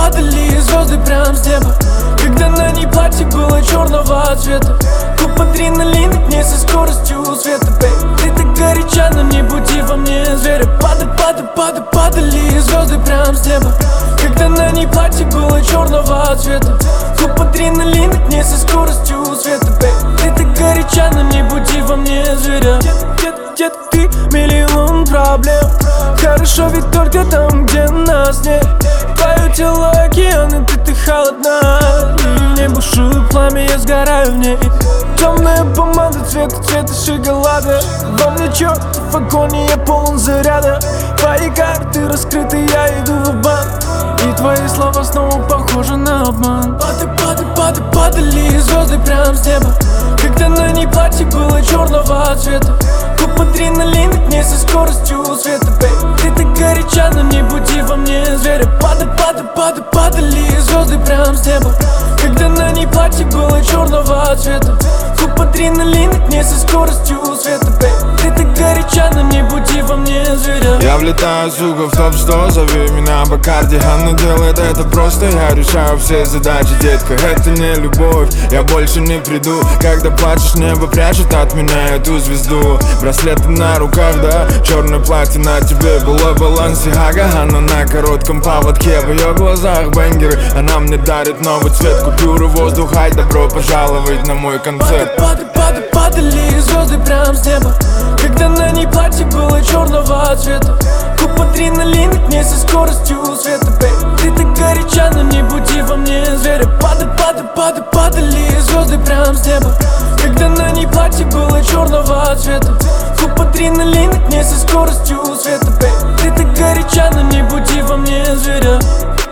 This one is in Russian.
падали звезды прям с неба, когда на ней платье было черного цвета. Клуб адреналина к ней со скоростью света, бэй. Ты так горяча, но не буди во мне зверя. Падали звезды прям с неба, когда на ней платье было черного цвета. Клуб адреналина к ней со скоростью света, бэй. Ты так горяча, но не буди во мне зверя. Детка, ты миллион проблем. Хорошо ведь только там, где нас нет. Твое тело океан, и ты холодна. И в небо бушует пламя, я сгораю в ней. Темная помада цвета шоколада. Во мне чертов огонь, и я полон заряда. Твои карты раскрыты, я иду в банк. И твои слова снова похожи на обман. Падали звезды прям с неба, когда на ней платье было черного цвета. Клуб адреналина к ней со скоростью света, бэй. Ты так горяча, но не буди во мне зверя. Падали звезды прям с неба, когда на ней платье было черного цвета. Клуб адреналина к ней со скоростью света, бэй. Ты так горяча, но не буди во мне зверя. Я влетаю, сука, в топ-100, зови меня Бакарди. Она делает это просто, я решаю все задачи, детка. Это не любовь, я больше не приду. Когда плачешь, небо прячет от меня эту звезду. Браслеты на руках, да, черное платье на тебе. Было Балансиага, она на коротком поводке. В ее глазах бенгеры, она мне дарит новый цвет. Купюры, воздух, ай, добро пожаловать на мой концерт. Падали звезды прям с неба, когда на ней платье было черного цвета. Клуб адреналина к ней со скоростью света, бэй. Ты так горяча, но не буди во мне зверя. Падали звезды прям с неба, когда на ней платье было черного цвета. Клуб адреналина к ней со скоростью света, бэй. Ты так горяча, но не буди во мне зверя.